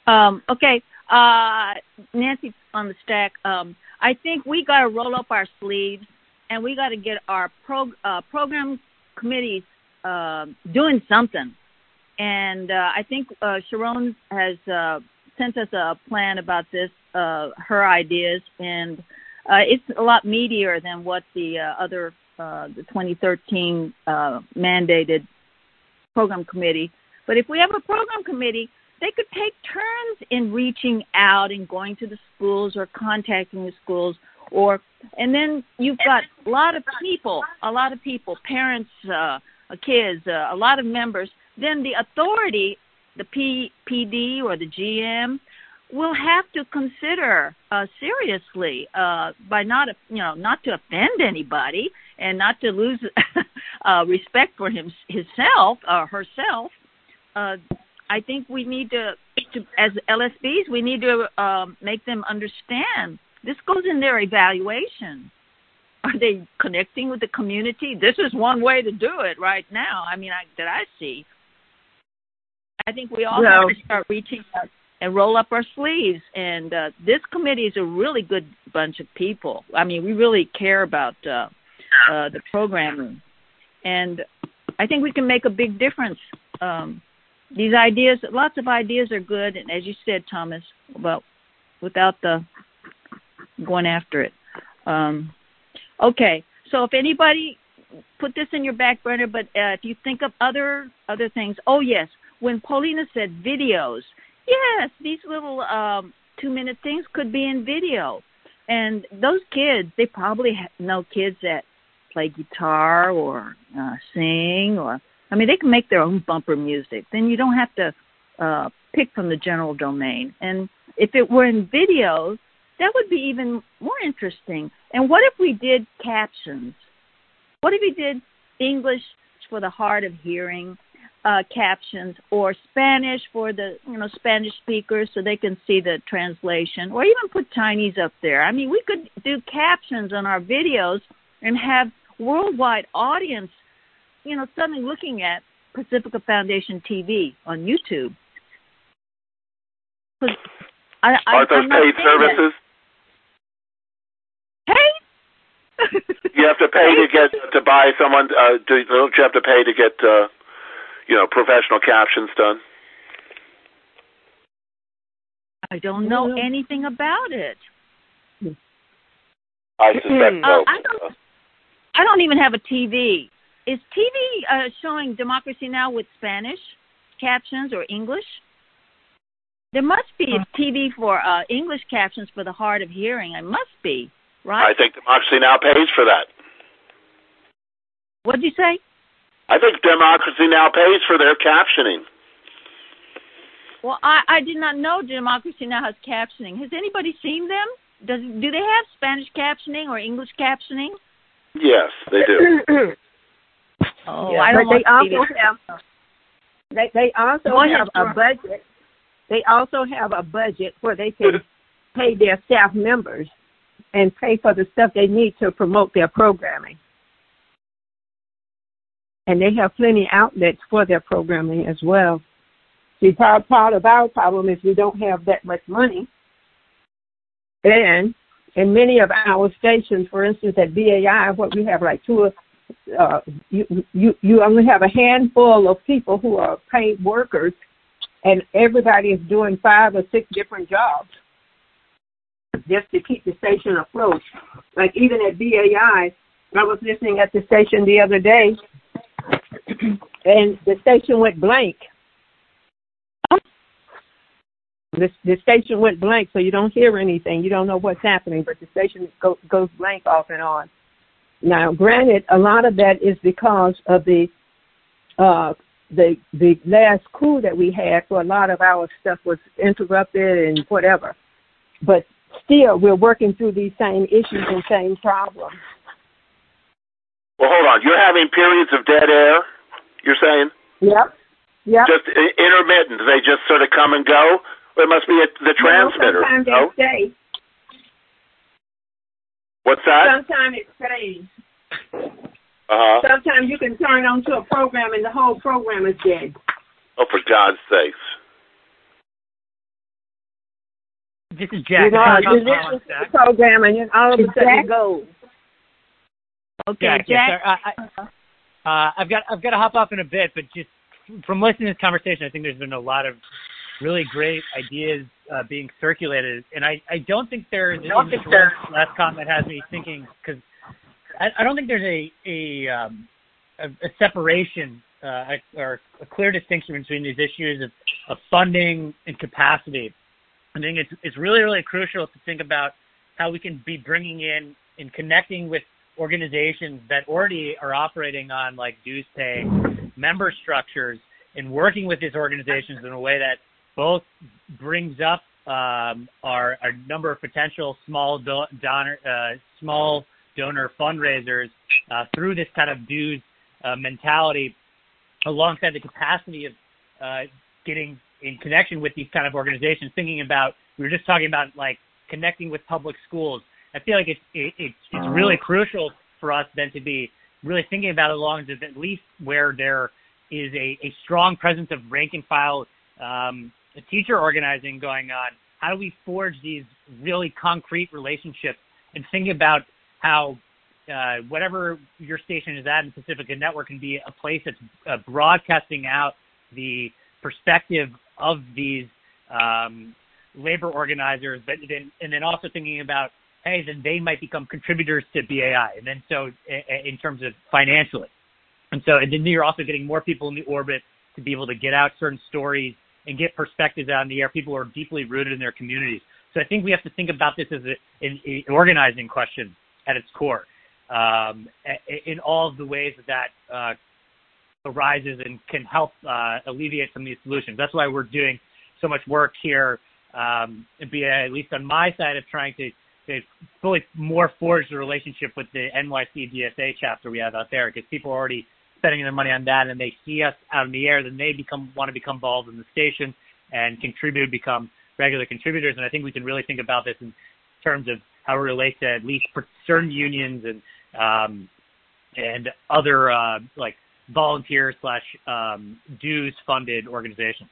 Okay. Nancy on the stack. I think we got to roll up our sleeves and we got to get our program committees doing something. And I think Sharon has sent us a plan about this, her ideas, and it's a lot meatier than what the other, the 2013 mandated program committee. But if we have a program committee, they could take turns in reaching out and going to the schools or contacting the schools, and then you've got a lot of people, parents, kids, a lot of members. Then the authority, the PD or the GM, will have to consider seriously by not to offend anybody and not to lose respect for himself or herself. I think we need to, as LSBs, we need to make them understand. This goes in their evaluation. Are they connecting with the community? This is one way to do it right now. I mean, that I see. I think we all have to start reaching out and roll up our sleeves. And this committee is a really good bunch of people. I mean, we really care about the programming. And I think we can make a big difference. These ideas, lots of ideas are good. And as you said, Thomas, without the going after it. Okay. So if anybody, put this in your back burner, but if you think of other things, oh, yes. When Paulina said videos, yes, these little 2-minute things could be in video. And those kids, they probably know kids that play guitar or sing, they can make their own bumper music. Then you don't have to pick from the general domain. And if it were in videos, that would be even more interesting. And what if we did captions? What if we did English for the hard of hearing? Captions, or Spanish for the Spanish speakers so they can see the translation, or even put Chinese up there. I mean, we could do captions on our videos and have worldwide audience, suddenly looking at Pacifica Foundation TV on YouTube. Are those paid services? Paid? You have to pay to buy someone. Don't you have to pay to get professional captions done? I don't know anything about it. I suspect no. I don't even have a TV. Is TV showing Democracy Now! With Spanish captions or English? There must be a TV for English captions for the hard of hearing. It must be, right? I think Democracy Now! Pays for that. What did you say? I think Democracy Now! Pays for their captioning. Well, I did not know Democracy Now! Has captioning. Has anybody seen them? Do they have Spanish captioning or English captioning? Yes, they do. Oh, yeah, I don't want They also have a budget. They also have a budget where they can pay their staff members and pay for the stuff they need to promote their programming. And they have plenty outlets for their programming as well. See, part of our problem is we don't have that much money. And in many of our stations, for instance, at BAI, what we have like you only have a handful of people who are paid workers, and everybody is doing 5 or 6 different jobs just to keep the station afloat. Like even at BAI, I was listening at the station the other day, and the station went blank. The station went blank, so you don't hear anything. You don't know what's happening, but the station goes blank off and on. Now, granted, a lot of that is because of the last coup that we had, so a lot of our stuff was interrupted and whatever. But still, we're working through these same issues and same problems. Well, hold on. You're having periods of dead air, you're saying? Yep. Just intermittent. They just sort of come and go? It must be the transmitter. Sometimes they stay. What's that? Sometimes it stays. Uh-huh. Sometimes you can turn on to a program and the whole program is dead. Oh, for God's sakes. This is Jack. You listen to the program, and then all of a sudden it goes. Okay, Jack. I've got to hop off in a bit, but just from listening to this conversation, I think there's been a lot of really great ideas being circulated, and I don't think there's last comment has me thinking, because I don't think there's a separation or a clear distinction between these issues of funding and capacity. I think it's really, really crucial to think about how we can be bringing in and connecting with organizations that already are operating on like dues pay member structures, and working with these organizations in a way that both brings up our number of potential small donor fundraisers through this kind of dues mentality, alongside the capacity of getting in connection with these kind of organizations. Thinking about, we were just talking about like connecting with public schools. I feel like it's really crucial for us then to be really thinking about it along at least where there is a strong presence of rank and file teacher organizing going on. How do we forge these really concrete relationships, and thinking about how whatever your station is at in Pacifica Network can be a place that's broadcasting out the perspective of these labor organizers, but then also thinking about, hey, then they might become contributors to BAI, and then so in terms of financially. And then you're also getting more people in the orbit to be able to get out certain stories and get perspectives out in the air. People who are deeply rooted in their communities. So I think we have to think about this as an organizing question at its core, in all of the ways that arises and can help alleviate some of these solutions. That's why we're doing so much work here, at least on my side, of trying to fully more forge the relationship with the NYC DSA chapter we have out there, because people are already spending their money on that, and they see us out in the air, then they want to become involved in the station and become regular contributors. And I think we can really think about this in terms of how it relates to at least certain unions and other like volunteer / dues funded organizations.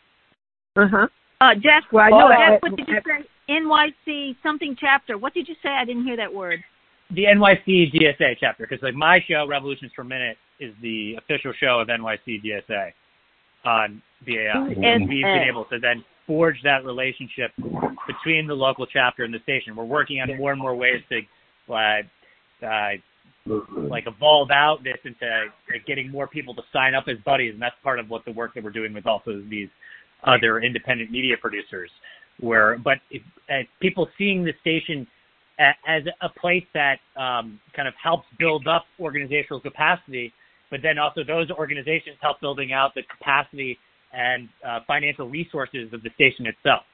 Jeff, well, Jeff, what did you say? NYC something chapter. What did you say? I didn't hear that word. The NYC DSA chapter, because like my show, Revolutions Per Minute, is the official show of NYC DSA on BAI. And we've been able to then forge that relationship between the local chapter and the station. We're working on more and more ways to like evolve out this into getting more people to sign up as buddies, and that's part of what the work that we're doing with also these other independent media producers. But people seeing the station as a place that kind of helps build up organizational capacity, but then also those organizations help building out the capacity and financial resources of the station itself.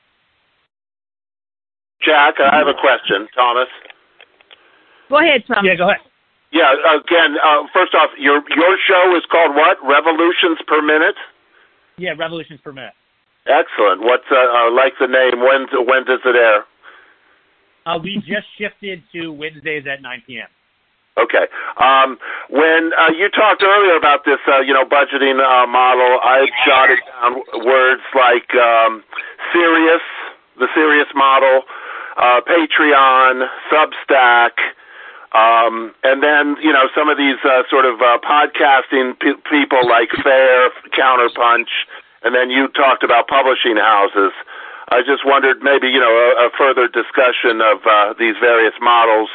Jack, I have a question. Thomas? Go ahead, Thomas. Yeah, go ahead. Yeah, again, first off, your show is called what? Revolutions Per Minute? Yeah, Revolutions Per Minute. Excellent. What's like the name? When does it air? We just shifted to Wednesdays at 9 p.m. Okay. When you talked earlier about this, budgeting model, I jotted down words like Sirius, the Sirius model, Patreon, Substack, and then some of these sort of podcasting people like Fair, Counterpunch. And then you talked about publishing houses. I just wondered maybe, a further discussion of these various models,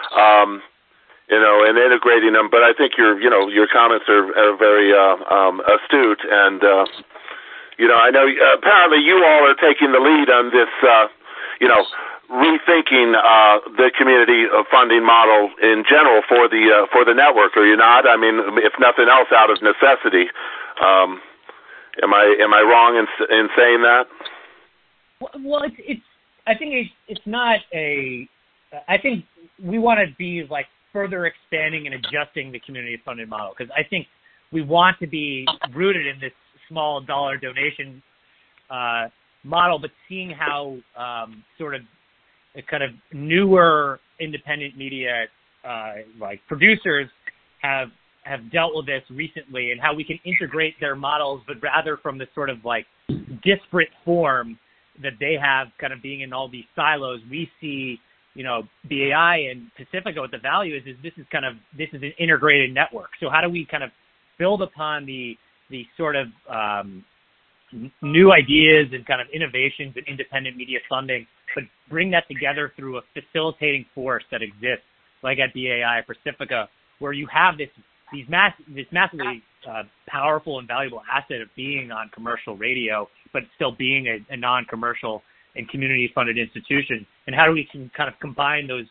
and integrating them. But I think your comments are very astute. And, I know apparently you all are taking the lead on this, rethinking the community funding model in general for the network. Are you not? I mean, if nothing else, out of necessity. Am I wrong in saying that? Well, I think it's not a. I think we want to be like further expanding and adjusting the community funded model, because I think we want to be rooted in this small dollar donation model, but seeing how sort of a kind of newer independent media like producers have dealt with this recently, and how we can integrate their models, but rather from this sort of like disparate form that they have kind of being in all these silos. We see, BAI and Pacifica, what the value is this is an integrated network. So how do we kind of build upon the sort of new ideas and kind of innovations in independent media funding, but bring that together through a facilitating force that exists, like at BAI Pacifica, where you have this massively powerful and valuable asset of being on commercial radio, but still being a non-commercial and community-funded institution. And how do we kind of combine those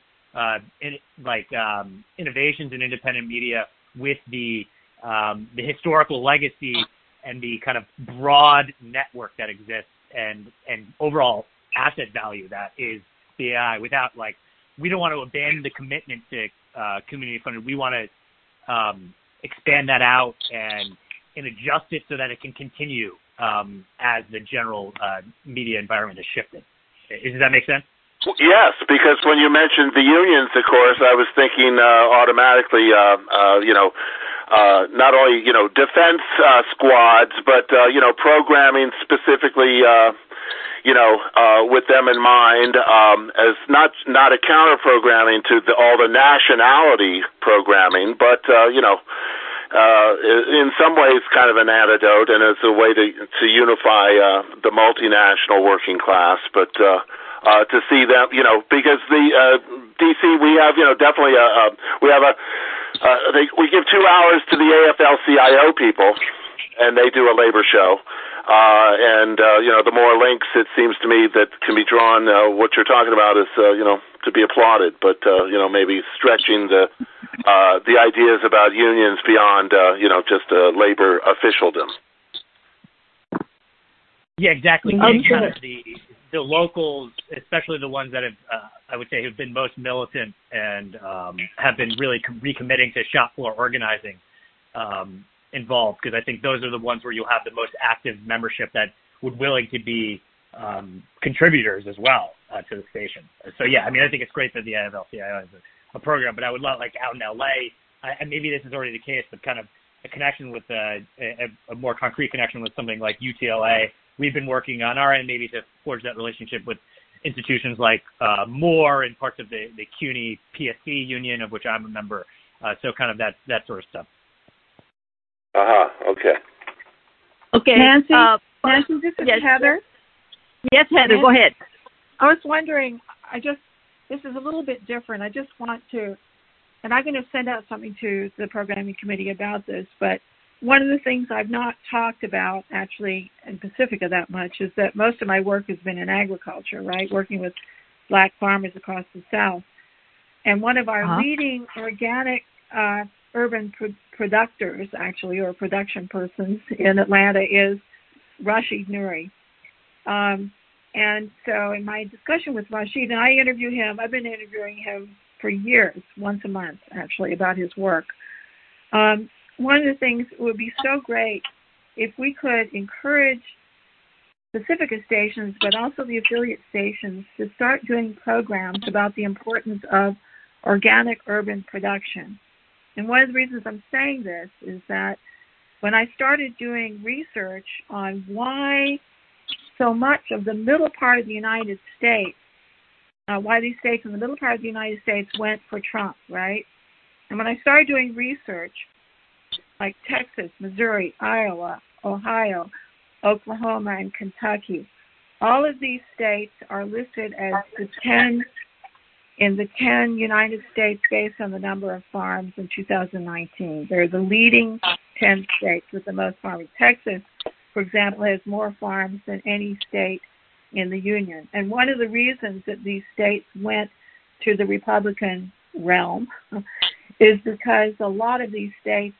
innovations in independent media with the historical legacy and the kind of broad network that exists and overall asset value that is BAI without, we don't want to abandon the commitment to community funded. We want to expand that out and adjust it so that it can continue as the general media environment has shifted. Does that make sense? Yes, because when you mentioned the unions, of course, I was thinking automatically, not only, defense squads, but, programming specifically, with them in mind, as not a counter programming to all the nationality programming, but, in some ways kind of an antidote and as a way to unify the multinational working class, but to see them, because the DC, we have, definitely we give 2 hours to the AFL-CIO people, and they do a labor show. The more links, it seems to me, that can be drawn, what you're talking about is, to be applauded, but, maybe stretching the ideas about unions beyond, just labor officialdom. Yeah, exactly. Kind of the locals, especially the ones that have, I would say, have been most militant and have been really recommitting to shop floor organizing involved, because I think those are the ones where you'll have the most active membership that would willing to be contributors as well to the station. So, yeah, I think it's great that the AFL-CIO has a program, but I would love, out in L.A., and maybe this is already the case, but kind of a connection with a more concrete connection with something like UTLA. We've been working on our end maybe to forge that relationship with institutions like Moore and parts of the CUNY PSC union, of which I'm a member. So kind of that sort of stuff. Okay. Okay. Nancy, this is Heather. Yes, Heather, go ahead. I was wondering, this is a little bit different. I just want to, and I'm going to send out something to the programming committee about this, but one of the things I've not talked about actually in Pacifica that much is that most of my work has been in agriculture, right? Working with Black farmers across the South. And one of our leading organic urban producers, actually, or production persons in Atlanta is Rashid Nuri. And so in my discussion with Rashid, and I interview him, I've been interviewing him for years, once a month, actually, about his work. One of the things would be so great if we could encourage Pacifica stations, but also the affiliate stations, to start doing programs about the importance of organic urban production. And one of the reasons I'm saying this is that when I started doing research on why so much of the middle part of the United States, why these states in the middle part of the United States went for Trump, right? And when I started doing research, like Texas, Missouri, Iowa, Ohio, Oklahoma, and Kentucky, all of these states are listed as the 10 United States based on the number of farms in 2019. They're the leading 10 states with the most farming. Texas, for example, has more farms than any state in the Union. And one of the reasons that these states went to the Republican realm is because a lot of these states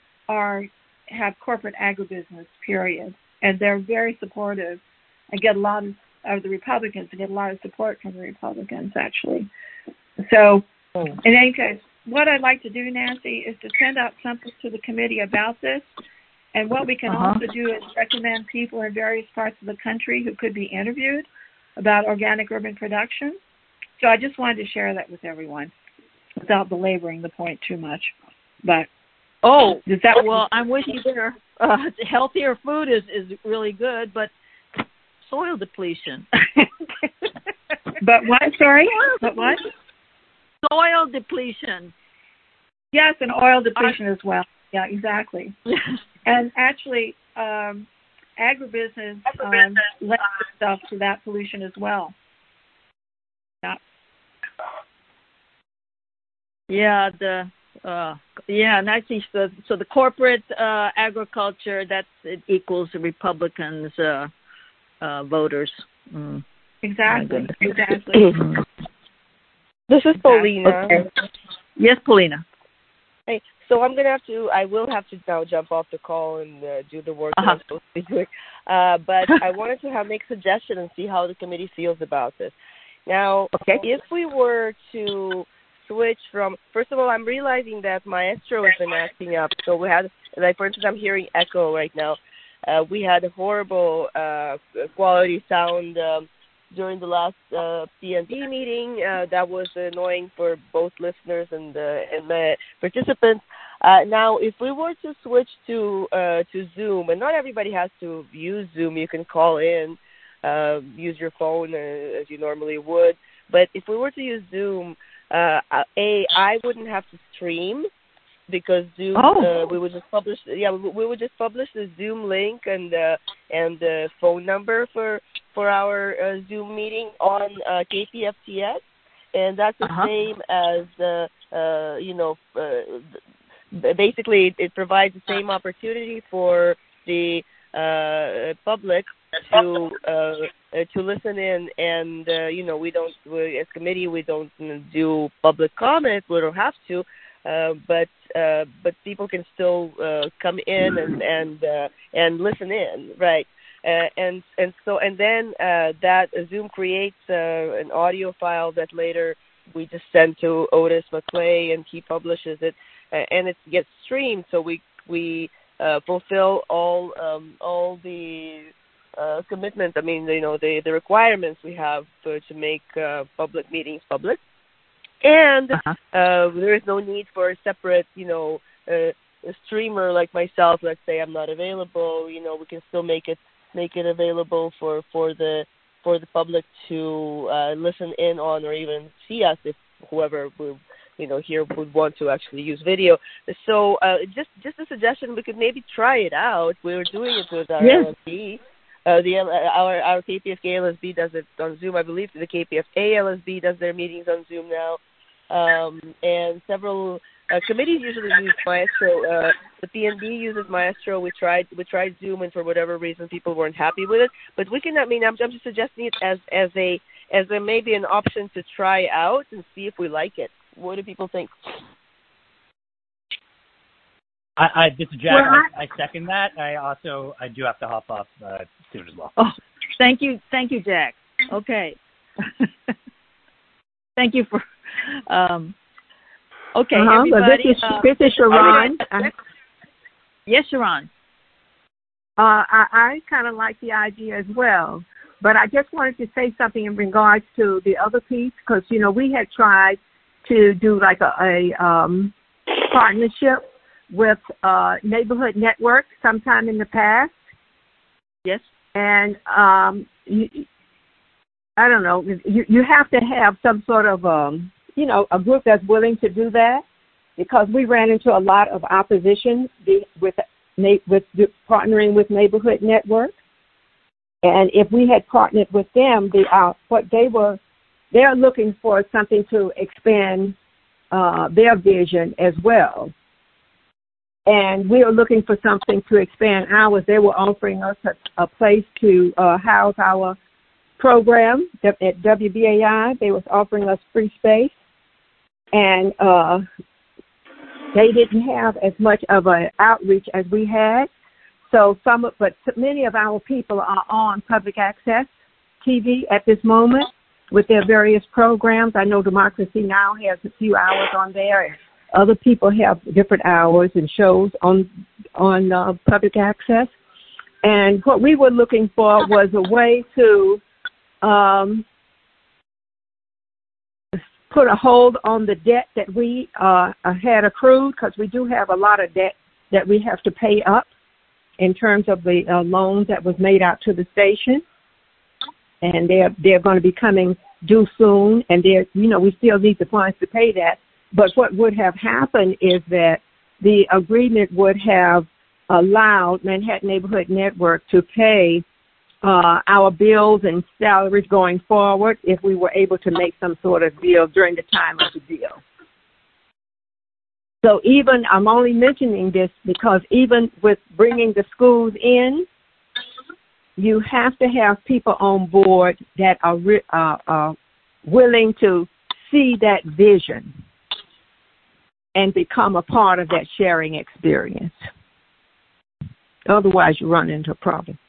have corporate agribusiness, period. And they're very supportive and get a lot of the Republicans and get a lot of support from the Republicans, actually. So, in any case, what I'd like to do, Nancy, is to send out something to the committee about this. And what we can also do is recommend people in various parts of the country who could be interviewed about organic urban production. So I just wanted to share that with everyone without belaboring the point too much. But does that well, I'm with you there. Healthier food is really good, but soil depletion. But what? Sorry? But what? Soil depletion. Yes, and oil depletion as well. Yeah, exactly. And actually, agribusiness lends itself to that pollution as well. Yeah. And I see. So the corporate agriculture, it equals the Republicans' voters. Mm. Exactly. This is Paulina. Okay. Yes, Paulina. Hey, so I will have to now jump off the call and do the work that I'm supposed to be doing. But I wanted to make suggestions and see how the committee feels about this. Now, if we were to switch from, first of all, I'm realizing that Maestro has been acting up. So we had, for instance, I'm hearing echo right now. We had a horrible quality sound during the last PND meeting. That was annoying for both listeners and the participants. Now, if we were to switch to Zoom, and not everybody has to use Zoom, you can call in, use your phone as you normally would. But if we were to use Zoom, I wouldn't have to stream, because Zoom we would just publish the Zoom link and the phone number for our Zoom meeting on KPFTS, and that's the same as basically it provides the same opportunity for the public to listen in, and as committee we don't do public comment. We don't have to, but people can still come in and listen in, right? And then that Zoom creates an audio file that later we just send to Otis McClay, and he publishes it, and it gets streamed. So we fulfill all the commitments. I mean, the requirements we have to make public meetings public, and there is no need for a separate, a streamer like myself. Let's say I'm not available. We can still make it available for the public to listen in on, or even see us if whoever here would want to actually use video. So just a suggestion, we could maybe try it out. We were doing it with our LSB. Our KPFK LSB does it on Zoom. I believe the KPFA LSB does their meetings on Zoom now. And several committees usually use Maestro. The PNB uses Maestro. We tried Zoom, and for whatever reason, people weren't happy with it. But we can. I mean, I'm just suggesting it as a maybe an option to try out and see if we like it. What do people think? This is Jack. I second that. I do have to hop off soon as well. Oh, thank you, Jack. Okay. Thank you for. Okay, everybody. This is Sharon. Yes, Sharon. I kind of like the idea as well, but I just wanted to say something in regards to the other piece, because we had tried to do like a partnership with Neighborhood Network sometime in the past. Yes. And I don't know. You have to have some sort of a group that's willing to do that, because we ran into a lot of opposition with partnering with Neighborhood Network. And if we had partnered with them, they're looking for something to expand their vision as well. And we are looking for something to expand ours. They were offering us a place to house our program at WBAI. They was offering us free space. And they didn't have as much of an outreach as we had. But many of our people are on public access TV at this moment with their various programs. I know Democracy Now! Has a few hours on there. Other people have different hours and shows on public access. And what we were looking for was a way to put a hold on the debt that we had accrued, because we do have a lot of debt that we have to pay up in terms of the loans that was made out to the station. and they're going to be coming due soon, and we still need the funds to pay that. But what would have happened is that the agreement would have allowed Manhattan Neighborhood Network to pay our bills and salaries going forward if we were able to make some sort of deal during the time of the deal. So even, I'm only mentioning this because even with bringing the schools in, you have to have people on board that are willing to see that vision and become a part of that sharing experience. Otherwise, you run into a problem.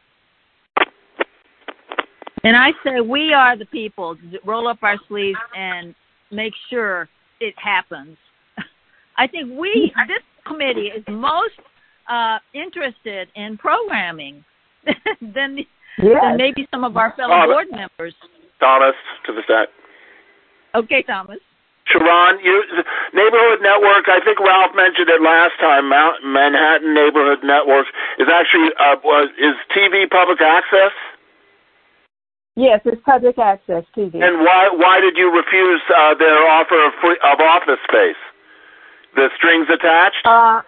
And I say we are the people to roll up our sleeves and make sure it happens. I think this committee is most interested in programming than maybe some of our fellow board members. Thomas, to the set. Okay, Thomas. Sharon, Neighborhood Network, I think Ralph mentioned it last time, Manhattan Neighborhood Network is actually, is TV public access? Yes, it's public access TV. And why did you refuse their offer of office space? The strings attached?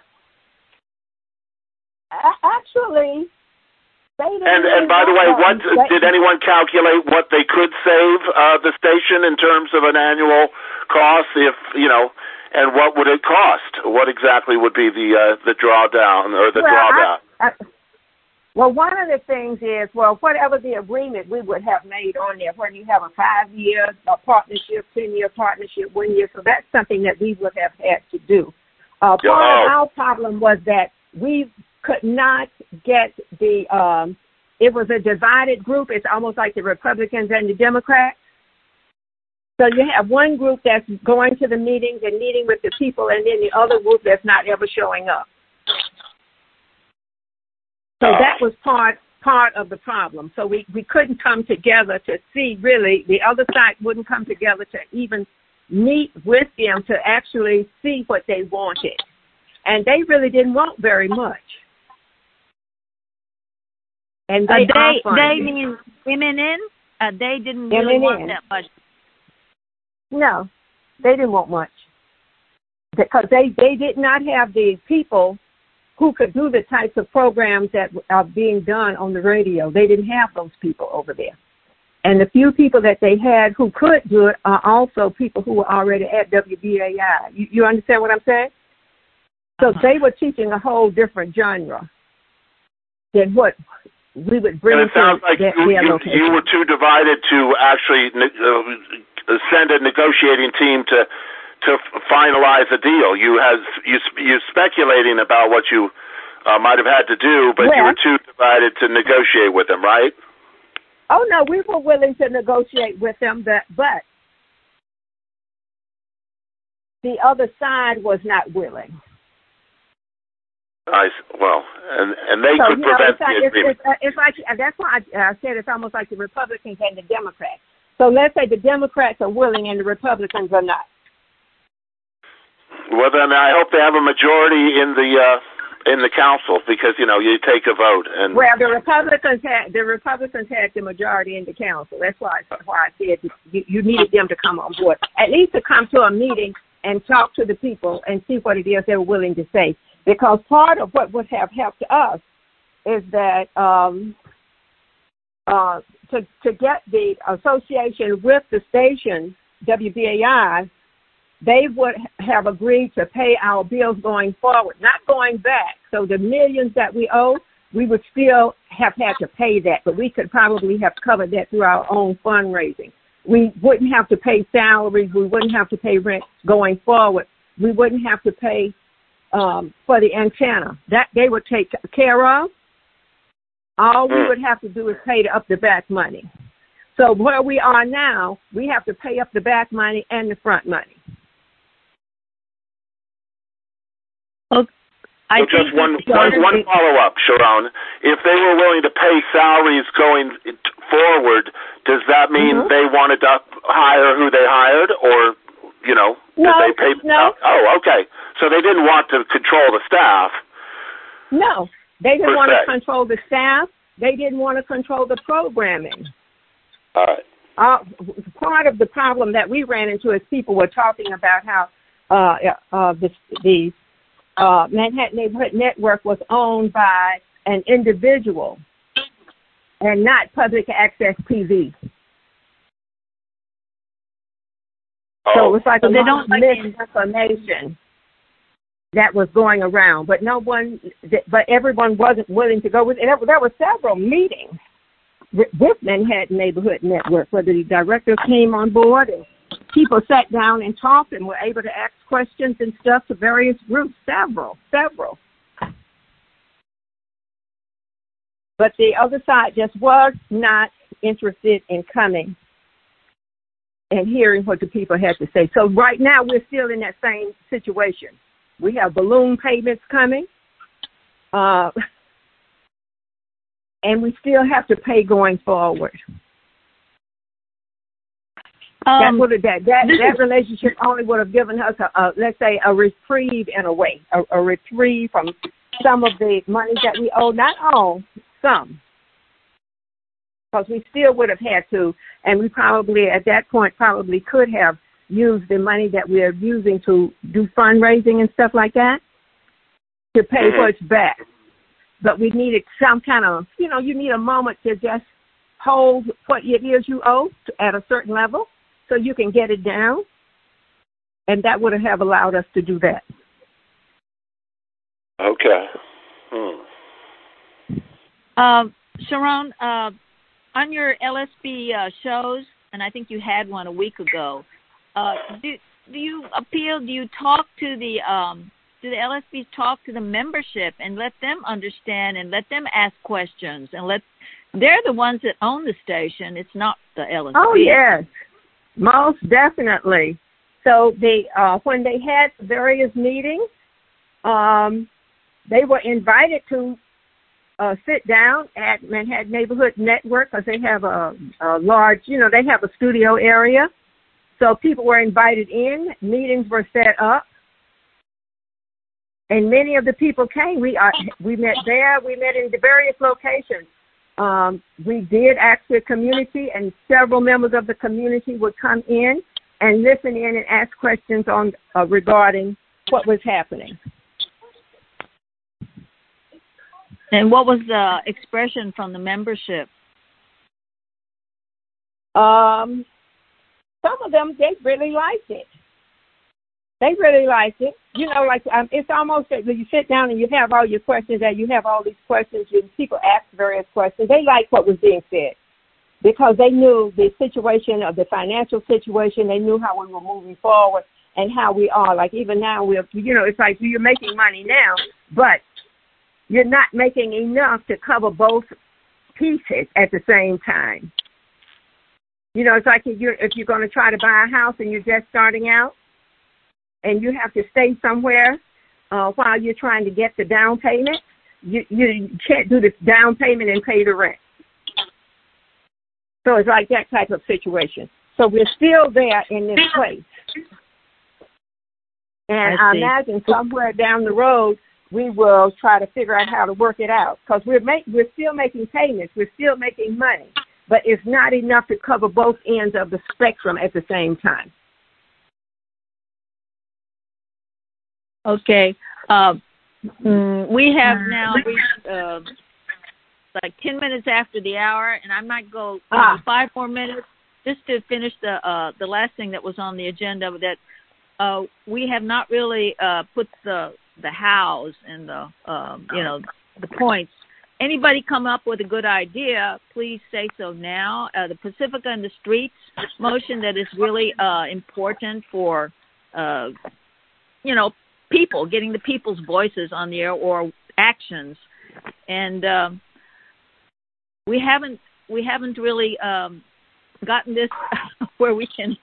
Actually, they didn't. And by the way, did anyone calculate what they could save the station in terms of an annual cost? And what would it cost? What exactly would be the drawdown or the drawback? Well, one of the things is, whatever the agreement we would have made on there, when you have a 5-year partnership, 10-year partnership, 1 year, so that's something that we would have had to do. Part of our problem was that we could not get it was a divided group. It's almost like the Republicans and the Democrats. So you have one group that's going to the meetings and meeting with the people, and then the other group that's not ever showing up. So that was part of the problem. So we couldn't come together to see, really, the other side wouldn't come together to even meet with them to actually see what they wanted. And they really didn't want very much. And they mean MNN? They didn't really want that much. No, they didn't want much. Because they did not have the people who could do the types of programs that are being done on the radio. They didn't have those people over there. And the few people that they had who could do it are also people who were already at WBAI. You understand what I'm saying? So they were teaching a whole different genre than what we would bring to their location. And it sounds like you were too divided to actually send a negotiating team to finalize a deal. You're speculating about what you might have had to do, but you were too divided to negotiate with them, right? Oh, no, we were willing to negotiate with them, but the other side was not willing. And they could prevent the agreement. It's like, that's why I said it's almost like the Republicans and the Democrats. So let's say the Democrats are willing and the Republicans are not. Well, then I hope they have a majority in the council, because you take a vote. And the Republicans had the majority in the council. That's why I said you needed them to come on board, at least to come to a meeting and talk to the people and see what it is they were willing to say. Because part of what would have helped us is that to get the association with the station, WBAI, they would have agreed to pay our bills going forward, not going back. So the millions that we owe, we would still have had to pay that, but we could probably have covered that through our own fundraising. We wouldn't have to pay salaries. We wouldn't have to pay rent going forward. We wouldn't have to pay for the antenna. That they would take care of. All we would have to do is pay up the back money. So where we are now, we have to pay up the back money and the front money. So just one follow-up, Sharon. If they were willing to pay salaries going forward, does that mean they wanted to hire who they hired, or, did they pay? No. Oh, okay. So they didn't want to control the staff. No, they didn't want to control the staff. They didn't want to control the programming. All right. Part of the problem that we ran into is people were talking about how the Manhattan Neighborhood Network was owned by an individual and not public access TV. So it was like a lot of misinformation that was going around, but everyone wasn't willing to go with it. There were several meetings with Manhattan Neighborhood Network, where the directors came on board and people sat down and talked and were able to ask questions and stuff to various groups, several. But the other side just was not interested in coming and hearing what the people had to say. So right now we're still in that same situation. We have balloon payments coming, and we still have to pay going forward. That relationship only would have given us let's say a reprieve in a way, a reprieve from some of the money that we owe, not all, some, because we still would have had to, and we probably at that point probably could have used the money that we are using to do fundraising and stuff like that to pay for its back. But we needed some kind of, you need a moment to just hold what it is you owe at a certain level so you can get it down. And that would have allowed us to do that. Okay. Sharon, on your LSB shows, and I think you had one a week ago, do you appeal, do you talk to the do the LSBs talk to the membership and let them understand and let them ask questions and they're the ones that own the station. It's not the LSB. Oh, yes, most definitely. So when they had various meetings, they were invited to sit down at Manhattan Neighborhood Network because they have a large, they have a studio area. So people were invited in, meetings were set up, and many of the people came. We met there. We met in the various locations. We did ask the community, and several members of the community would come in and listen in and ask questions on regarding what was happening. And what was the expression from the membership? Some of them, they really liked it. They really liked it. It's almost that you sit down and you have all your questions, and you have all these questions, and people ask various questions. They liked what was being said because they knew the situation of the financial situation. They knew how we were moving forward and how we are. Like even now, it's like you're making money now, but you're not making enough to cover both pieces at the same time. It's like if you're going to try to buy a house and you're just starting out and you have to stay somewhere while you're trying to get the down payment, you can't do the down payment and pay the rent. So it's like that type of situation. So we're still there in this place. And I imagine somewhere down the road, we will try to figure out how to work it out because we're still making payments. We're still making money. But it's not enough to cover both ends of the spectrum at the same time. Okay. We have now reached like 10 minutes after the hour, and I might go 5 more minutes just to finish the last thing that was on the agenda, that we have not really put the hows and the points. Anybody come up with a good idea, please say so now. The Pacifica in the Streets motion that is really important for, people, getting the people's voices on the air or actions. And we haven't really gotten this where we can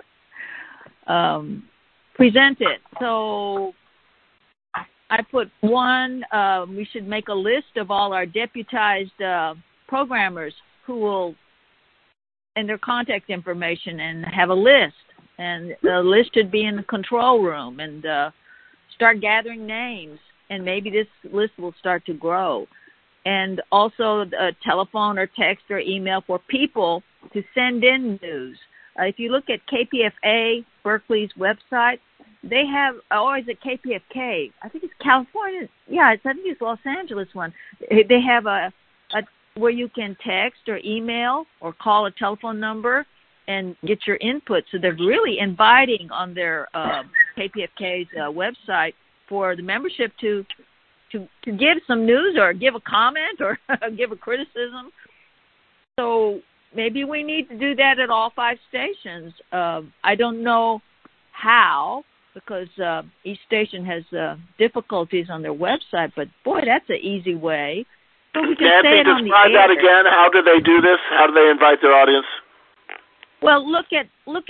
present it. So I put one, we should make a list of all our deputized programmers who will, and their contact information, and have a list. And the list should be in the control room, and start gathering names. And maybe this list will start to grow. And also a telephone or text or email for people to send in news. If you look at KPFA Berkeley's website, they have, or is it KPFK? I think it's California. Yeah, I think it's Los Angeles one. They have a where you can text or email or call a telephone number and get your input. So they're really inviting on their KPFK's website for the membership to give some news or give a comment or give a criticism. So maybe we need to do that at all 5 stations. I don't know how, because each station has difficulties on their website, but boy, that's an easy way. But we can Nancy, say it on the describe air. that again. How do they do this? How do they invite their audience? Well, look at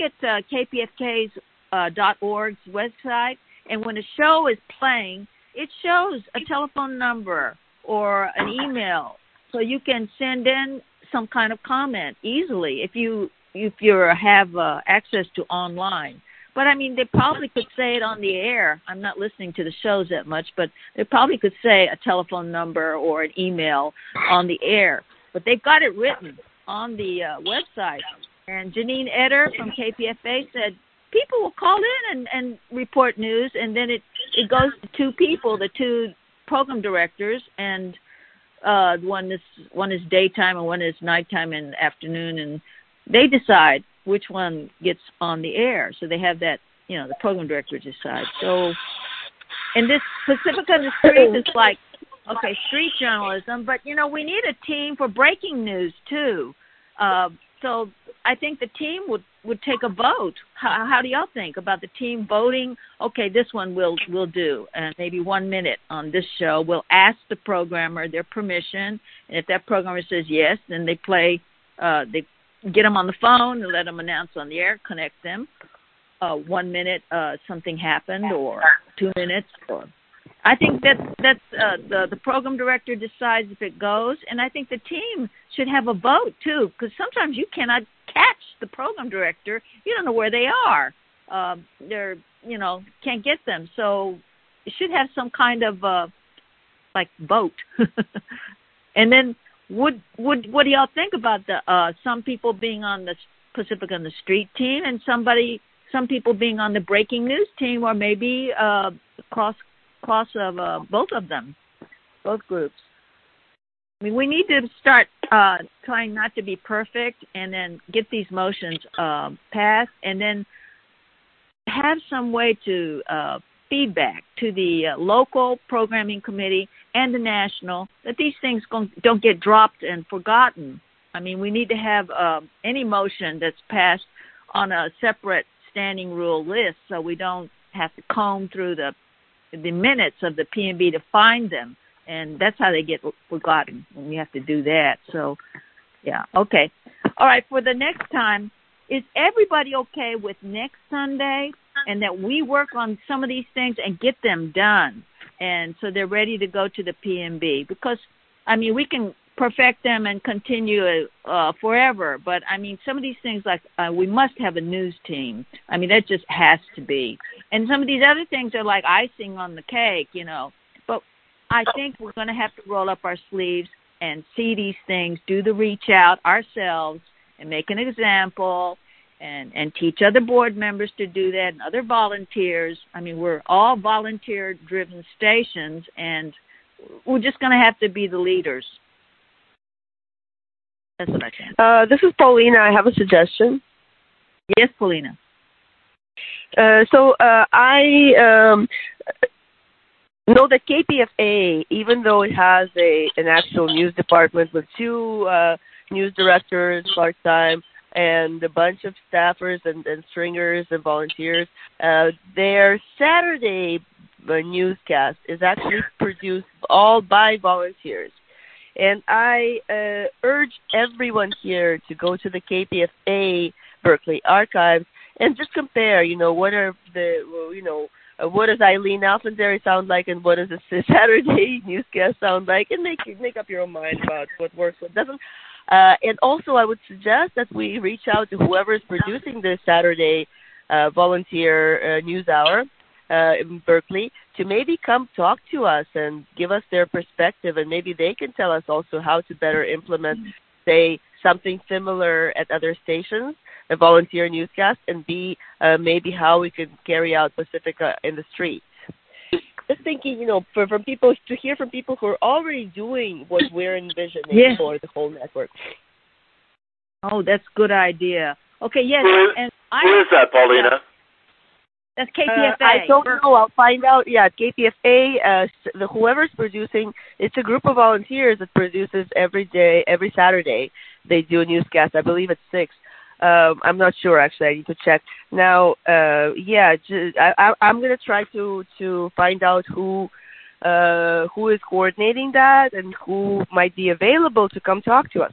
KPFK's .org's website, and when a show is playing, it shows a telephone number or an email, so you can send in some kind of comment easily if you have access to online. But I mean, they probably could say it on the air. I'm not listening to the shows that much, but they probably could say a telephone number or an email on the air. But they've got it written on the website. And Janine Eder from KPFA said people will call in and report news, and then it goes to 2 people, the 2 program directors, and one is daytime and one is nighttime and afternoon, and they decide which one gets on the air. So they have that, the program director decide. So, and this Pacifica on the Street is like, okay, street journalism, but, we need a team for breaking news, too. So I think the team would take a vote. How do y'all think about the team voting? Okay, this one we'll do, and maybe 1 minute on this show. We'll ask the programmer their permission, and if that programmer says yes, then they play. They get them on the phone and let them announce on the air, connect them. 1 minute, something happened, or 2 minutes. Or I think that's the program director decides if it goes, and I think the team should have a vote too, because sometimes you cannot catch the program director. You don't know where they are. They're can't get them. So it should have some kind of vote. And then what do y'all think about the some people being on the Pacifica on the Street team and some people being on the breaking news team, or maybe cross of both of them, both groups? I mean, we need to start trying not to be perfect, and then get these motions passed, and then have some way to feedback to the local programming committee and the national that these things don't get dropped and forgotten. I mean, we need to have any motion that's passed on a separate standing rule list, so we don't have to comb through the minutes of the P&B to find them, and that's how they get forgotten, and we have to do that. So, yeah, okay. All right, for the next time, is everybody okay with next Sunday, and that we work on some of these things and get them done, and so they're ready to go to the P&B? Because, I mean, we can perfect them and continue forever, but, I mean, some of these things, like we must have a news team. I mean, that just has to be. And some of these other things are like icing on the cake, But I think we're going to have to roll up our sleeves and see these things, do the reach out ourselves, and make an example, and teach other board members to do that, and other volunteers. I mean, we're all volunteer-driven stations, and we're just going to have to be the leaders. That's what I think. This is Paulina. I have a suggestion. Yes, Paulina. So I know that KPFA, even though it has an actual news department with 2 news directors part-time and a bunch of staffers and stringers and volunteers, their Saturday newscast is actually produced all by volunteers. And I urge everyone here to go to the KPFA Berkeley archives and just compare, what are what does Eileen Alfandary sound like, and what does a Saturday newscast sound like, and make up your own mind about what works, what doesn't. And also, I would suggest that we reach out to whoever is producing this Saturday volunteer news hour in Berkeley to maybe come talk to us and give us their perspective, and maybe they can tell us also how to better implement, say, something similar at other stations, a volunteer newscast, and B, maybe how we could carry out Pacifica in the streets. Just thinking, from people, to hear from people who are already doing what we're envisioning for the whole network. Oh, that's a good idea. Okay, yes. Who is that, Paulina? That's KPFA. I don't know. I'll find out. Yeah, KPFA, whoever's producing, it's a group of volunteers that produces every Saturday. They do a newscast. I believe it's 6. I'm not sure, actually. I need to check. Now, I'm going to try to find out who is coordinating that and who might be available to come talk to us.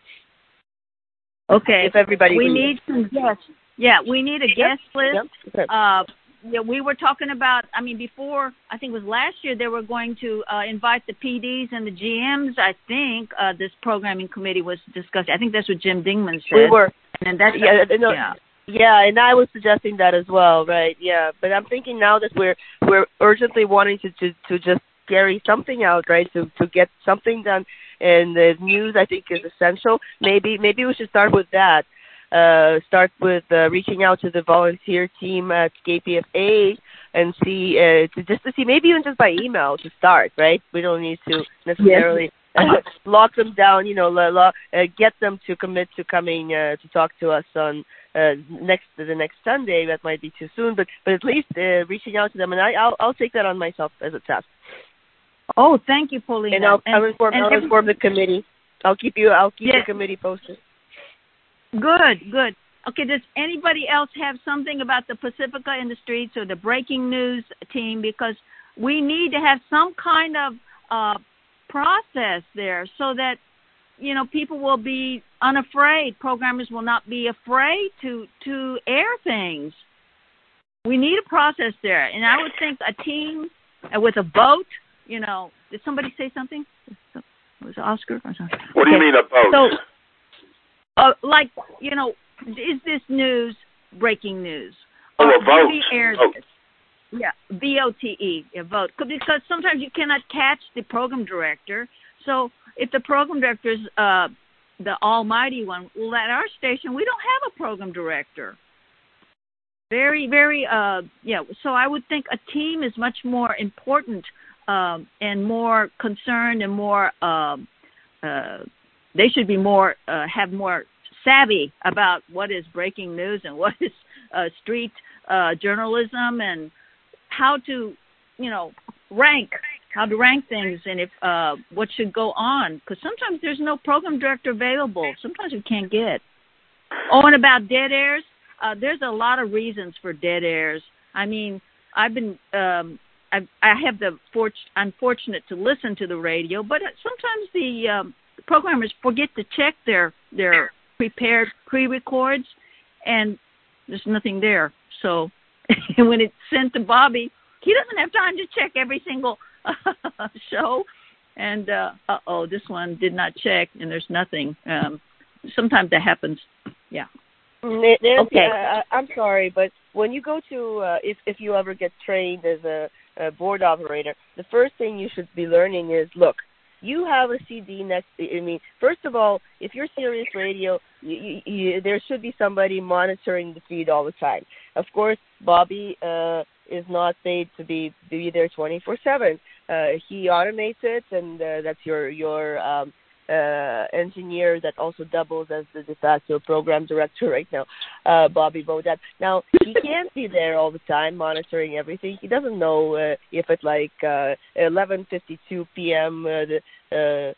Okay. If everybody we need some guests. Yeah, we need a guest list. Yep. Okay. We were talking about, before, I think it was last year, they were going to invite the PDs and the GMs. I think this programming committee was discussing. I think that's what Jim Dingman said. We were. And that's, Yeah, and I was suggesting that as well, right? Yeah, but I'm thinking now that we're urgently wanting to just carry something out, right? To get something done, and the news I think is essential. Maybe we should start with that. Start with reaching out to the volunteer team at KPFA and see to see, maybe even just by email to start, right? We don't need to necessarily lock them down, get them to commit to coming to talk to us on the next Sunday. That might be too soon, but at least reaching out to them, and I'll take that on myself as a task. Oh, thank you, Paulina. And I'll inform the committee. I'll keep the committee posted. Good. Okay, does anybody else have something about the Pacifica in the Streets or the breaking news team? Because we need to have some kind of process there so that, people will be unafraid. Programmers will not be afraid to air things. We need a process there. And I would think a team with a vote, did somebody say something? Was it Oscar or something? What do you mean a vote? So, is this news breaking news? Oh, a vote. This? Yeah, VOTE, a vote. Because sometimes you cannot catch the program director. So if the program director is the almighty one, well, at our station, we don't have a program director. Very, very, So I would think a team is much more important and more concerned and more, they should be more, have more savvy about what is breaking news and what is street journalism and how to, rank things and if what should go on. Because sometimes there's no program director available. Sometimes we can't get. Oh, and about dead airs, there's a lot of reasons for dead airs. I've been, I have the unfortunate to listen to the radio, but sometimes the programmers forget to check their prepared pre-records, and there's nothing there. So when it's sent to Bobby, he doesn't have time to check every single show. And, this one did not check, and there's nothing. Sometimes that happens. Yeah. Nancy, okay. I'm sorry, but when you go to, if you ever get trained as a board operator, the first thing you should be learning is, look, you have a CD next. First of all, if you're Sirius Radio, there should be somebody monitoring the feed all the time. Of course, Bobby is not paid to be there 24/7. He automates it, and that's your engineer that also doubles as the de facto program director right now, Bobby Bodat. Now, he can't be there all the time monitoring everything. He doesn't know if at 11:52 p.m. The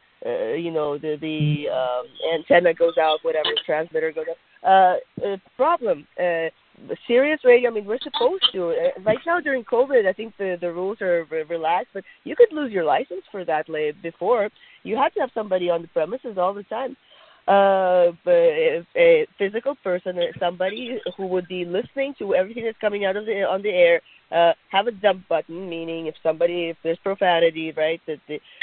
antenna goes out, whatever, transmitter goes out. Problem. Sirius Radio, we're supposed to. Right now during COVID, I think the rules are relaxed, but you could lose your license for that before. You had to have somebody on the premises all the time. But a physical person, somebody who would be listening to everything that's coming out on the air, have a dump button, meaning if there's profanity, right, that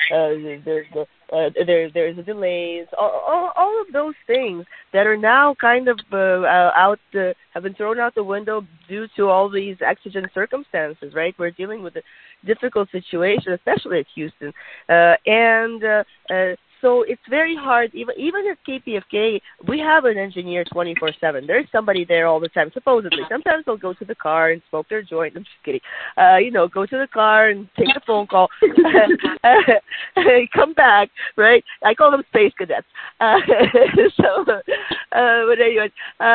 there's a delays, all of those things that are now kind of have been thrown out the window due to all these exigent circumstances, right? We're dealing with a difficult situation, especially at Houston, and so it's very hard. Even at KPFK, we have an engineer 24/7. There's somebody there all the time, supposedly. Sometimes they'll go to the car and smoke their joint. I'm just kidding. Go to the car and take a phone call, come back. Right? I call them space cadets. But anyway,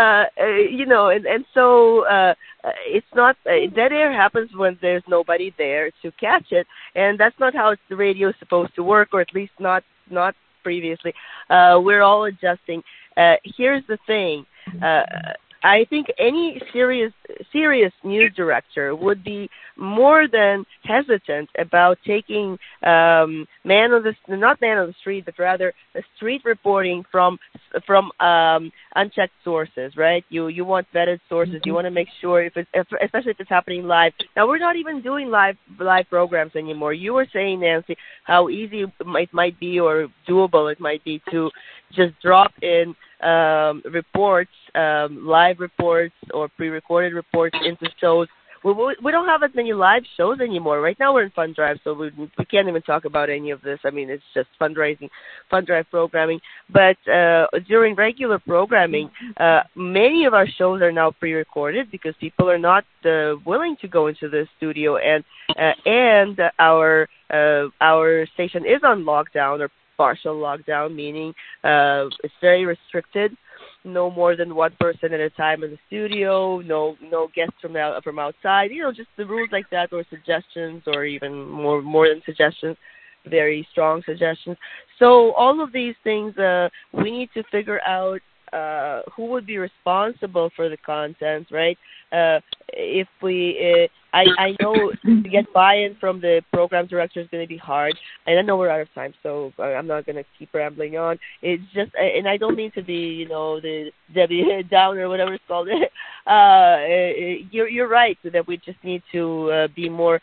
it's not dead air happens when there's nobody there to catch it, and that's not how the radio is supposed to work, or at least not previously. We're all adjusting. Here's the thing. I think any serious news director would be more than hesitant about taking not man on the street, but rather street reporting from unchecked sources, right? You want vetted sources. You want to make sure especially if it's happening live. Now we're not even doing live programs anymore. You were saying, Nancy, how easy it might be or doable it might be to just drop in reports, live reports or pre-recorded reports into shows. We don't have as many live shows anymore. Right now we're in Fund Drive, so we can't even talk about any of this. I mean, it's just Fund Drive programming. But during regular programming, many of our shows are now pre-recorded because people are not willing to go into the studio, and our station is on lockdown or partial lockdown, meaning it's very restricted. No more than one person at a time in the studio. No guests from outside. Just the rules like that, or suggestions, or even more than suggestions, very strong suggestions. So all of these things, we need to figure out who would be responsible for the content, right? If we, I know to get buy-in from the program director is going to be hard, and I know we're out of time, so I'm not going to keep rambling on. It's just, and I don't mean to be, the Debbie Downer or whatever it's called. You're right that we just need to be more,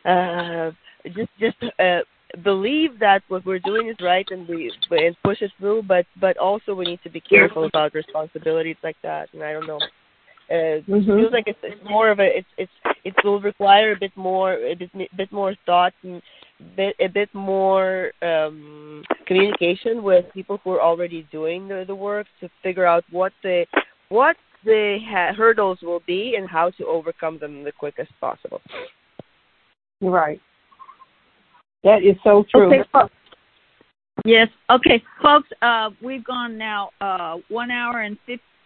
believe that what we're doing is right and push it through, but also we need to be careful about responsibilities like that. And I don't know. It feels like it's more of it will require a bit more thought and a bit more communication with people who are already doing the work to figure out what the hurdles will be and how to overcome them the quickest possible. Right. That is so true. Okay, folks. Yes. Okay, folks, we've gone now 1 hour and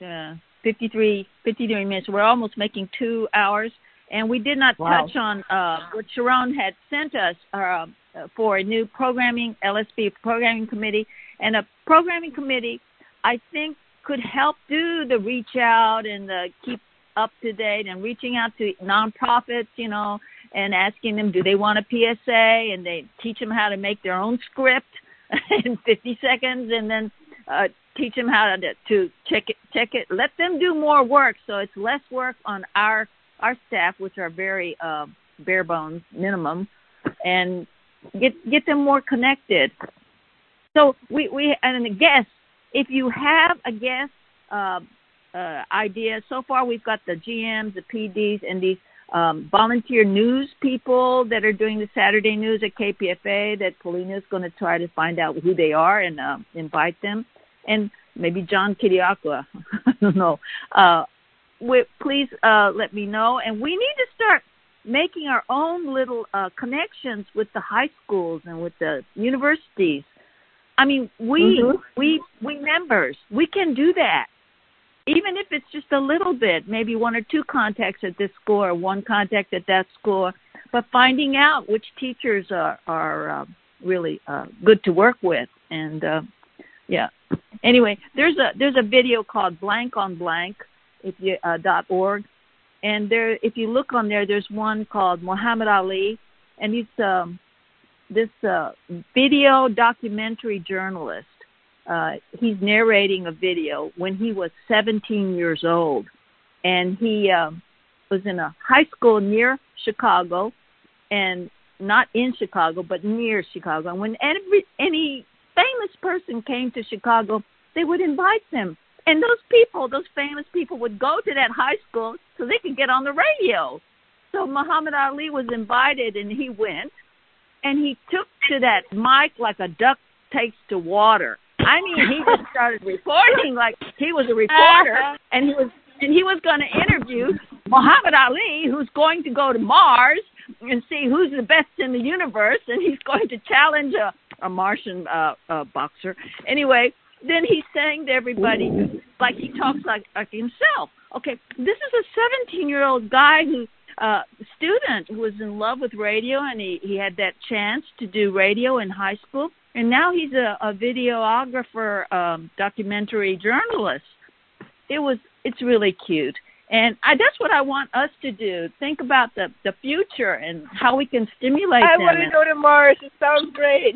53 minutes. We're almost making 2 hours, and we did not touch on what Sharon had sent us for a new LSP programming committee. And a programming committee, I think, could help do the reach out and the keep up to date and reaching out to nonprofits, and asking them, do they want a PSA? And they teach them how to make their own script in 50 seconds, and then teach them how to check it. Let them do more work, so it's less work on our staff, which are very bare bones, minimum, and get them more connected. So we and a guest, if you have a guest idea, so far we've got the GMs, the PDs, and these volunteer news people that are doing the Saturday news at KPFA that Paulina is going to try to find out who they are and invite them. And maybe John Kiriakwa. I don't know. Please let me know. And we need to start making our own little connections with the high schools and with the universities. I mean, we members, we can do that. Even if it's just a little bit, maybe 1 or 2 contacts at this school or 1 contact at that school, but finding out which teachers are really good to work with. And anyway, there's a video called Blank on Blank .org, and there, if you look on there, there's one called Muhammad Ali, and he's this video documentary journalist. He's narrating a video when he was 17 years old, and he was in a high school near Chicago, and not in Chicago, but near Chicago. And when any famous person came to Chicago, they would invite them. And those famous people would go to that high school so they could get on the radio. So Muhammad Ali was invited, and he went, and he took to that mic like a duck takes to water. I mean, he just started reporting like he was a reporter, and he was going to interview Muhammad Ali, who's going to go to Mars and see who's the best in the universe, and he's going to challenge a Martian boxer. Anyway, then he's saying to everybody, like he talks like himself. Okay, this is a 17-year-old guy student who was in love with radio, and he had that chance to do radio in high school, and now he's a videographer, documentary journalist. It's really cute, and that's what I want us to do. Think about the future and how we can stimulate them. I want to go to Mars. It sounds great.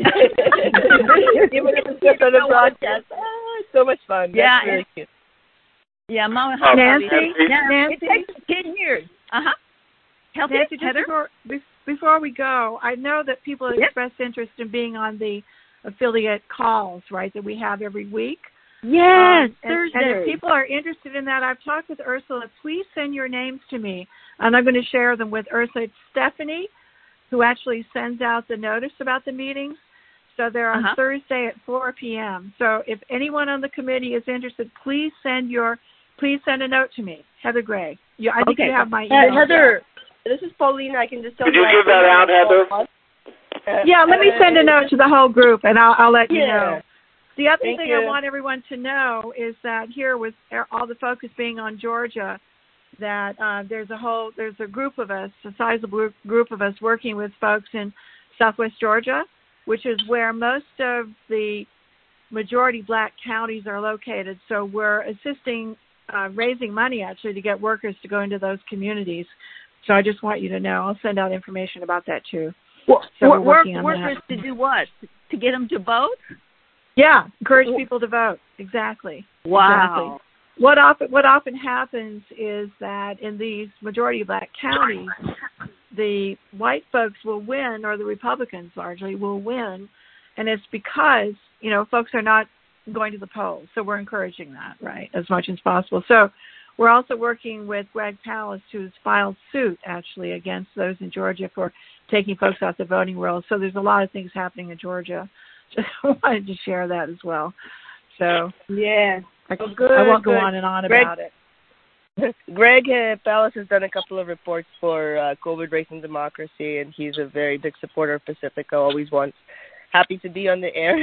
Even if it's just on a broadcast. It's so much fun. Yeah, that's really cute. Yeah, Nancy. It takes 10 years. Nancy, Heather? before we go, I know that people have expressed interest in being on the affiliate calls, right, that we have every week. Yes, Thursday. And if people are interested in that, I've talked with Ursula. Please send your names to me, and I'm going to share them with Ursula. It's Stephanie, who actually sends out the notice about the meetings. So they're on Thursday at 4 p.m. So if anyone on the committee is interested, please send a note to me, Heather Gray. I think you have my email. Heather, this is Paulina. I can just tell you. Could you give that out, Heather? Yeah, let me send a note to the whole group, and I'll let you know. The other Thank thing you. I want everyone to know is that here, with all the focus being on Georgia, that there's a group of us, a sizable group of us working with folks in Southwest Georgia, which is where most of the majority black counties are located. So we're assisting raising money, actually, to get workers to go into those communities. So I just want you to know. I'll send out information about that, too. Workers to do what? To get them to vote? Yeah, encourage people to vote. Exactly. Wow. Exactly. What often happens is that in these majority black counties, the white folks will win, or the Republicans largely will win, and it's because, folks are not going to the polls. So we're encouraging that, right, as much as possible. So we're also working with Greg Palast, who's filed suit, actually, against those in Georgia for taking folks off the voting rolls. So there's a lot of things happening in Georgia. Just wanted to share that as well. So, yeah. I won't go on and on about it. Greg Palast has done a couple of reports for COVID Race and Democracy, and he's a very big supporter of Pacifica, always happy to be on the air.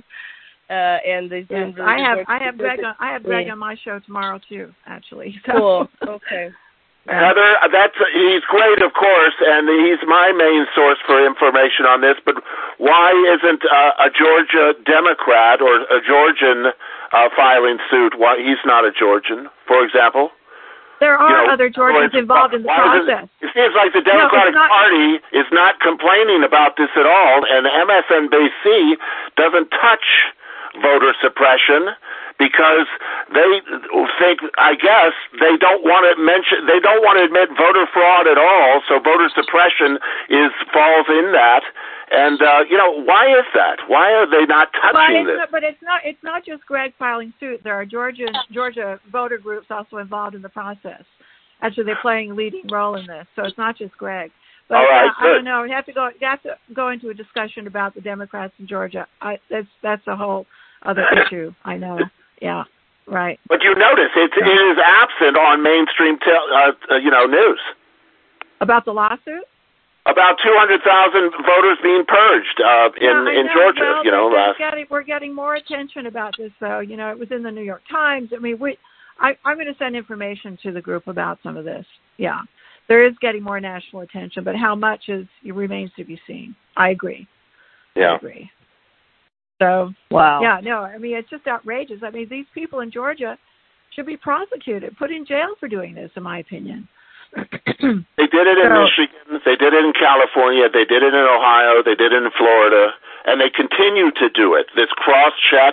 And he's doing really I have Greg on my show tomorrow too, actually. So. Cool. Okay. Heather, he's great, of course, and he's my main source for information on this. But why isn't a Georgia Democrat or a Georgian filing suit? Why he's not a Georgian, for example? There are other Georgians involved in the process. It seems like the Democratic Party is not complaining about this at all, and MSNBC doesn't touch voter suppression because they think, I guess, they don't want to admit voter fraud at all, so voter suppression falls in that. And why is that? Why are they not touching this? But it's not just Greg filing suit. There are Georgia voter groups also involved in the process. Actually, they're playing a leading role in this, so it's not just Greg. But all right, I don't know. You have to go into a discussion about the Democrats in Georgia. That's a whole other issue. I know. Yeah. Right. But you notice it is absent on mainstream news. About the lawsuit? About 200,000 voters being purged in Georgia. Well, we're getting more attention about this, though. It was in the New York Times. I mean, I'm going to send information to the group about some of this. Yeah, there is getting more national attention, but how much remains to be seen. I agree. Yeah. I agree. So, wow. Yeah, no, I mean, it's just outrageous. I mean, these people in Georgia should be prosecuted, put in jail for doing this, in my opinion. They did it in Michigan. They did it in California. They did it in Ohio. They did it in Florida. And they continue to do it. This cross-check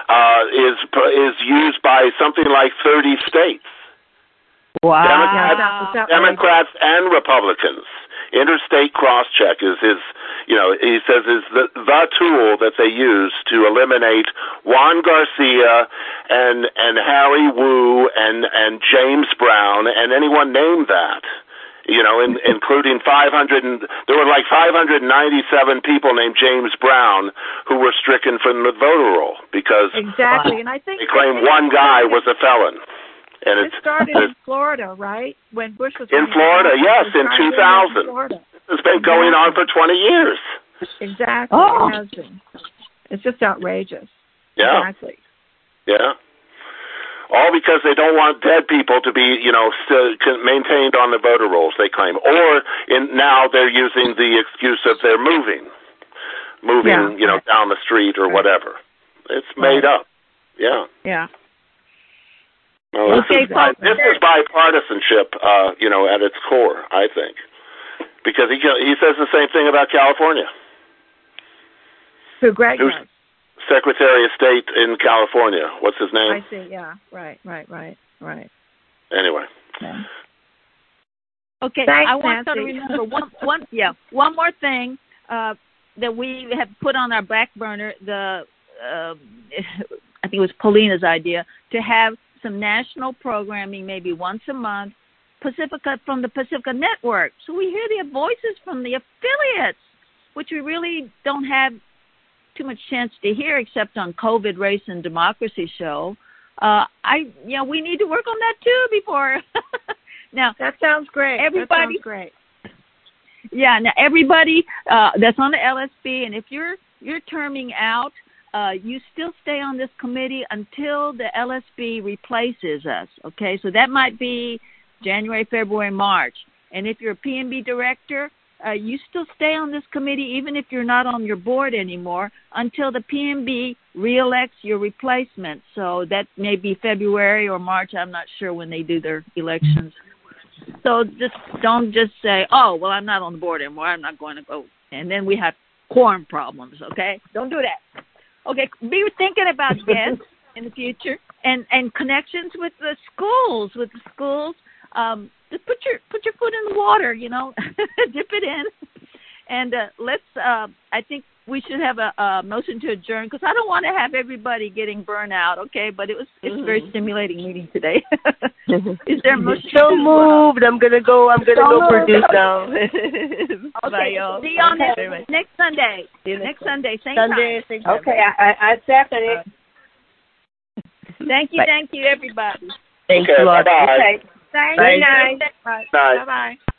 is used by something like 30 states. Wow. Democrats and Republicans. Interstate cross-check is he says is the tool that they use to eliminate Juan Garcia and Harry Wu and James Brown and anyone named that. Including 500, and there were like 597 people named James Brown who were stricken from the voter roll because exactly, and I think they claim one guy was a felon. And it started in Florida, right? When Bush was in Florida, yes, in 2000. It's been going on for 20 years. Exactly, it has been. It's just outrageous. Yeah. Exactly. Yeah. All because they don't want dead people to be, maintained on the voter rolls, they claim. Or now they're using the excuse of they're moving, down the street or whatever. It's made up. Yeah. Yeah. Well, this is bipartisanship, at its core, I think. Because he says the same thing about California. Who, Greg does? Secretary of State in California. What's his name? I see, yeah. Right. Anyway. Okay, thanks, I want Nancy. to remember one more thing that we have put on our back burner, I think it was Paulina's idea, to have some national programming maybe once a month, from the Pacifica Network. So we hear the voices from the affiliates, which we really don't have too much chance to hear except on COVID Race and Democracy show. We need to work on that too before. Now that sounds great. Everybody, yeah. Now everybody that's on the LSB, and if you're terming out, you still stay on this committee until the LSB replaces us. Okay, so that might be January, February, March. And if you're a PNB director, you still stay on this committee even if you're not on your board anymore until the PNB reelects your replacement. So that may be February or March. I'm not sure when they do their elections. So don't just say, oh, well, I'm not on the board anymore. I'm not going to go. And then we have quorum problems, okay? Don't do that. Okay, be thinking about guests in the future and connections with the schools. Just put your foot in the water, dip it in, and let's. I think we should have a motion to adjourn because I don't want to have everybody getting burnt out. Okay, but it's a very stimulating meeting today. Is there a motion? So moved. I'm gonna go produce now. Okay. Bye, y'all. See you on next Sunday. Next Sunday, same time. Same time. Okay, I second it. Thank you, everybody. Thanks a lot. Bye-bye. Okay. Thank Bye. you. Bye. Bye-bye.